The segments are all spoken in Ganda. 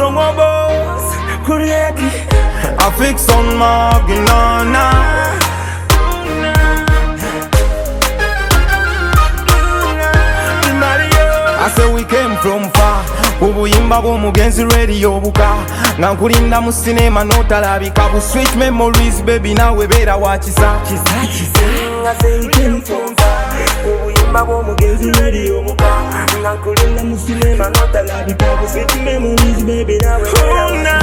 Bongo boss, Kuriaki. I fix on Maginana. I say we came from far. Ubuyimba bw'omugenzi radio buka nga nkulinda mu cinema n'otalabika bu sweet memories baby nawe beera wakisa I say we came from far. Ubuyimba bw'omugenzi radio buka nga nkulinda mu cinema n'otalabika bu sweet memories baby nawe beera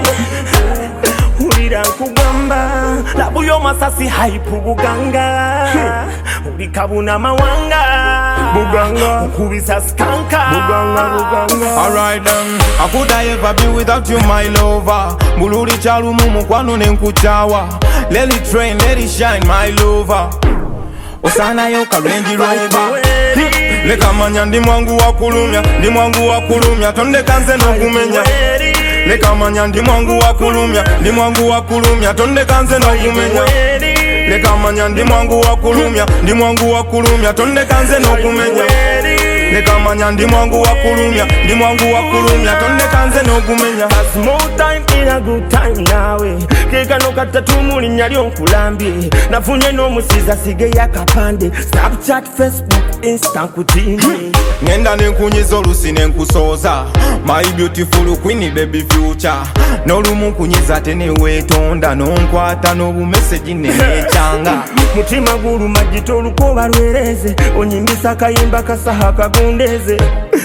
Ulira nkugamba labu y'omasasi hype buganga ulikabuna mawanga buganga ukubisa skanka buganga Alright then, how could I ever be without you my lover? Buluri chalumu mukwano nenkuchawa. Let it rain, let it shine my lover. Osana yoka Range Rover. Leka manya ndi mwangu wa kulumya tonde kanze n'okumenya. Leka manya ndi mwangu wa kulumya tonde kanze n'okumenya. Leka manya ndi mwangu wa kulumya tonde kanze n'okumenya. Leka manya ndi mwangu wa kulumya tonde kanze n'okumenya. A small time in a good time nawe keka no katatu muli nyalyo nkulambye nafunye n'omusiza sige yakapande Snapchat Facebook Insta nkutini Ngenda nenkunyiza olusi nenkusooza My beautiful queen baby future N'olumu nkunyiza teneweetonda N'onkwata n'obumeseji nenekyanga Mutima guluma jito olukoba lwereze Onyimbisa kayimba kasaha kagundeze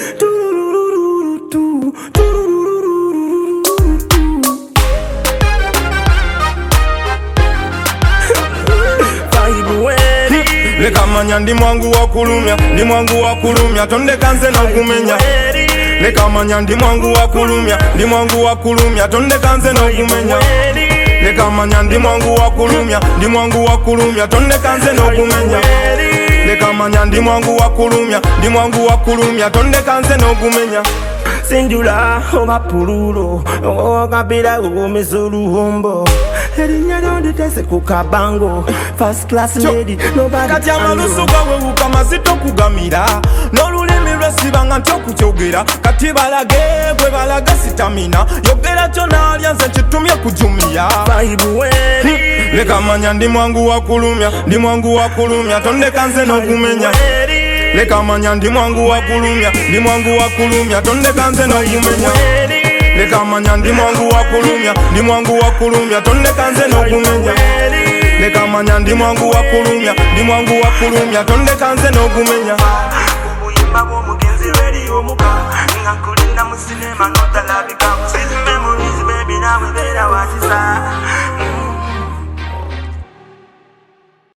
Leka manya ndi mwangu wa kulumya tonde kanze n'okumenya. Leka manya ndi mwangu wa kulumya tonde kanze n'okumenya. Leka manya ndi mwangu wa kulumya tonde kanze n'okumenya. Leka manya ndi mwangu wa kulumya tonde kanze n'okumenya. Sinjula oba pululo okabira ugomeza oluwombo erinnya lyonditese ku kabango first class lady nobody kati amalusu gawewuka mazito okugamira n'olulimi lwesibanga nti okukyogera kati balage bwe balaga sitamina yogera kyo naalya nze nkitumye kujumiya leka manya ndi mwangu wa kulumya tonde kanze n'okumenya. Leka manya ndi mwangu wa kulumya tonde kanze n'okumenya. Leka manya ndi mwangu wa kulumya tonde kanze n'okumenya. Leka manya ndi mwangu wa kulumya tonde kanze n'okumenya. Ubuyimba bw'omugenzi radio muka nga nkulinda mu cinema n'otalabika sweet memories